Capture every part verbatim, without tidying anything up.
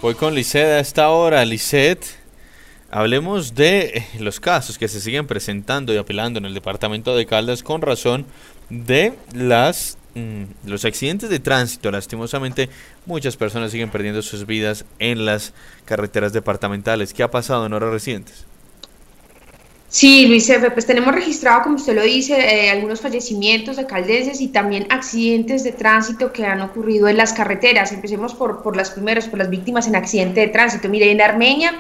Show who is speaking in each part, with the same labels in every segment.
Speaker 1: Voy con Lisset a esta hora. Lisset, hablemos de los casos que se siguen presentando y apelando en el departamento de Caldas con razón de las mmm, los accidentes de tránsito. Lastimosamente, muchas personas siguen perdiendo sus vidas en las carreteras departamentales. ¿Qué ha pasado en horas recientes?
Speaker 2: Sí, Luis F., pues tenemos registrado, como usted lo dice, eh, algunos fallecimientos de caldenses y también accidentes de tránsito que han ocurrido en las carreteras. Empecemos por, por las primeras, por las víctimas en accidente de tránsito. Mire, en Armenia,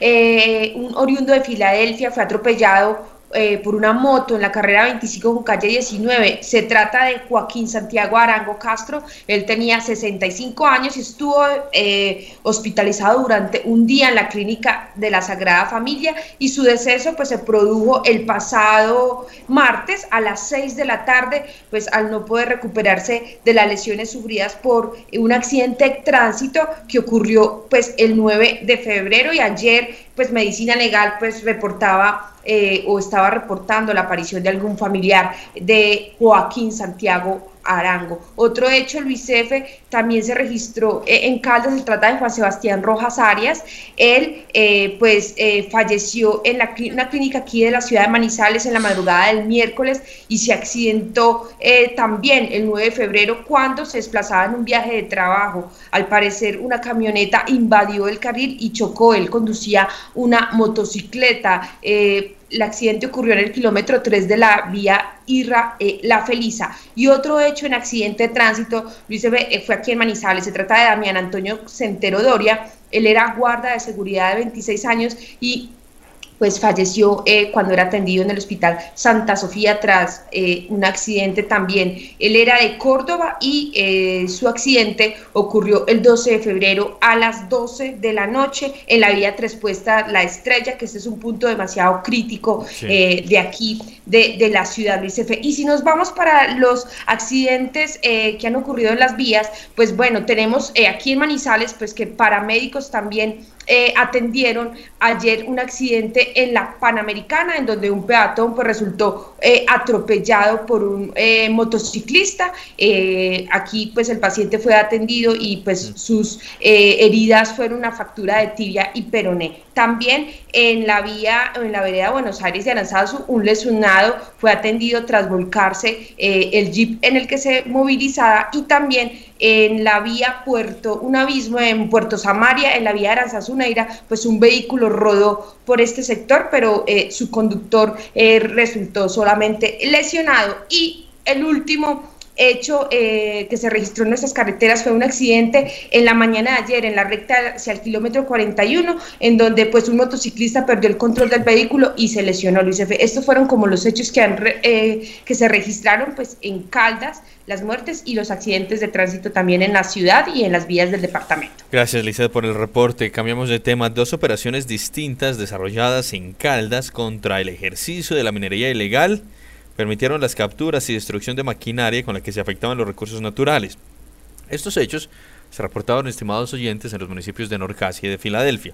Speaker 2: eh, un oriundo de Filadelfia fue atropellado Eh, por una moto en la carrera veinticinco con calle diecinueve. Se trata de Joaquín Santiago Arango Castro. Él tenía sesenta y cinco años y estuvo eh, hospitalizado durante un día en la clínica de la Sagrada Familia, y su deceso pues se produjo el pasado martes a las seis de la tarde, pues al no poder recuperarse de las lesiones sufridas por un accidente de tránsito que ocurrió pues el nueve de febrero, y ayer pues Medicina Legal pues reportaba Eh, o estaba reportando la aparición de algún familiar de Joaquín Santiago Arango. Otro hecho, Luis F., también se registró eh, en Caldas. Se trata de Juan Sebastián Rojas Arias. Él eh, pues eh, falleció en la, una clínica aquí de la ciudad de Manizales en la madrugada del miércoles, y se accidentó eh, también el nueve de febrero cuando se desplazaba en un viaje de trabajo. Al parecer una camioneta invadió el carril y chocó. Él conducía una motocicleta. Eh, El accidente ocurrió en el kilómetro tres de la vía Irra eh, La Felisa. Y otro hecho en accidente de tránsito, Luis F., eh, fue aquí en Manizales. Se trata de Damián Antonio Centero Doria. Él era guarda de seguridad de veintiséis años y pues falleció eh, cuando era atendido en el hospital Santa Sofía tras eh, un accidente también. Él era de Córdoba y eh, su accidente ocurrió el doce de febrero a las doce de la noche en la vía Tres Puestas La Estrella, que este es un punto demasiado crítico sí. eh, de aquí, de, de la ciudad, Luis F. Y si nos vamos para los accidentes eh, que han ocurrido en las vías, pues bueno, tenemos eh, aquí en Manizales pues que paramédicos también Eh, atendieron ayer un accidente en la Panamericana, en donde un peatón pues resultó eh, atropellado por un eh, motociclista. Eh, aquí pues el paciente fue atendido y pues sus eh, heridas fueron una fractura de tibia y peroné. También en la vía, en la vereda Buenos Aires de Aranzazu, un lesionado fue atendido tras volcarse eh, el jeep en el que se movilizaba. Y también en la vía Puerto, un abismo en Puerto Samaria, en la vía Aranzazu Neira, pues un vehículo rodó por este sector, pero eh, su conductor eh, resultó solamente lesionado. Y el último hecho eh, que se registró en nuestras carreteras fue un accidente en la mañana de ayer en la recta hacia el kilómetro cuarenta y uno, en donde pues un motociclista perdió el control del vehículo y se lesionó, Luis F. Estos fueron como los hechos que, han, eh, que se registraron pues en Caldas, las muertes y los accidentes de tránsito también en la ciudad y en las vías del departamento.
Speaker 1: Gracias, Lisset, por el reporte. Cambiamos de tema. Dos operaciones distintas desarrolladas en Caldas contra el ejercicio de la minería ilegal permitieron las capturas y destrucción de maquinaria con la que se afectaban los recursos naturales. Estos hechos se reportaron, estimados oyentes, en los municipios de Norcasia y de Filadelfia.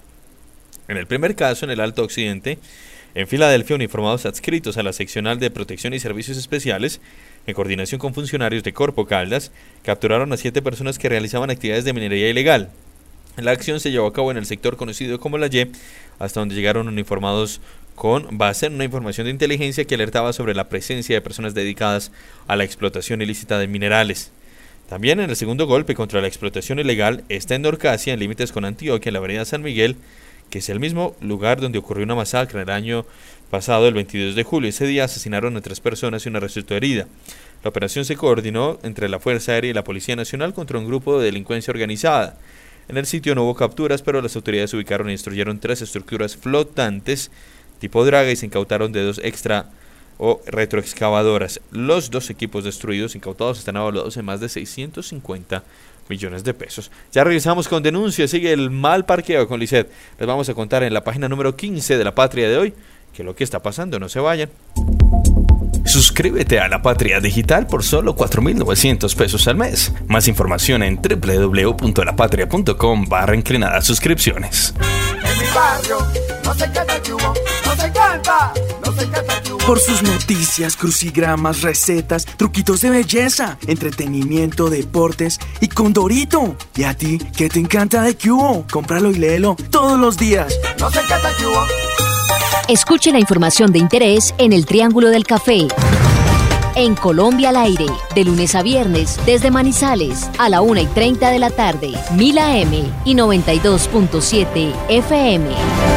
Speaker 1: En el primer caso, en el Alto Occidente, en Filadelfia, uniformados adscritos a la Seccional de Protección y Servicios Especiales, en coordinación con funcionarios de Corpo Caldas, capturaron a siete personas que realizaban actividades de minería ilegal. La acción se llevó a cabo en el sector conocido como La Y, hasta donde llegaron uniformados con base en una información de inteligencia que alertaba sobre la presencia de personas dedicadas a la explotación ilícita de minerales. También en el segundo golpe contra la explotación ilegal está en Norcasia, en límites con Antioquia, en la avenida San Miguel, que es el mismo lugar donde ocurrió una masacre el año pasado, el veintidós de julio. Ese día asesinaron a tres personas y una resultó herida. La operación se coordinó entre la Fuerza Aérea y la Policía Nacional contra un grupo de delincuencia organizada. En el sitio no hubo capturas, pero las autoridades ubicaron y destruyeron tres estructuras flotantes tipo draga y se incautaron de dos extra o retroexcavadoras. Los dos equipos destruidos, incautados, están evaluados en más de seiscientos cincuenta millones de pesos. Ya regresamos con denuncias. Sigue el mal parqueo con Lisset. Les vamos a contar en la página número quince de La Patria de hoy que lo que está pasando. No se vayan.
Speaker 3: Suscríbete a La Patria Digital por solo cuatro mil novecientos pesos al mes. Más información en doble u doble u doble u punto la patria punto com barra inclinadas suscripciones.
Speaker 4: barrio. Nos encanta el Cubo, nos encanta, nos encanta el Cubo.
Speaker 5: Por sus noticias, crucigramas, recetas, truquitos de belleza, entretenimiento, deportes y Condorito. ¿Y a ti qué te encanta de Cubo? Cómpralo y léelo todos los días.
Speaker 4: Nos encanta el Cubo.
Speaker 6: Escuche la información de interés en el Triángulo del Café. En Colombia al aire, de lunes a viernes, desde Manizales, a la una y treinta de la tarde, mil A M y noventa y dos punto siete F M.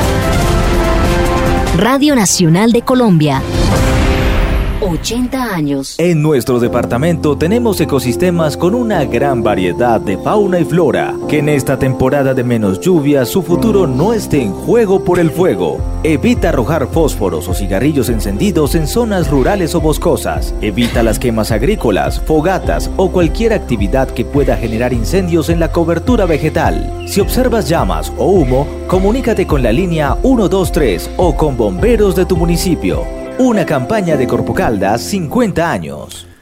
Speaker 6: Radio Nacional de Colombia. ochenta años.
Speaker 7: En nuestro departamento tenemos ecosistemas con una gran variedad de fauna y flora, que en esta temporada de menos lluvia su futuro no esté en juego por el fuego. Evita arrojar fósforos o cigarrillos encendidos en zonas rurales o boscosas. Evita las quemas agrícolas, fogatas o cualquier actividad que pueda generar incendios en la cobertura vegetal. Si observas llamas o humo, comunícate con la línea uno dos tres o con bomberos de tu municipio. Una campaña de Corpocaldas cincuenta años.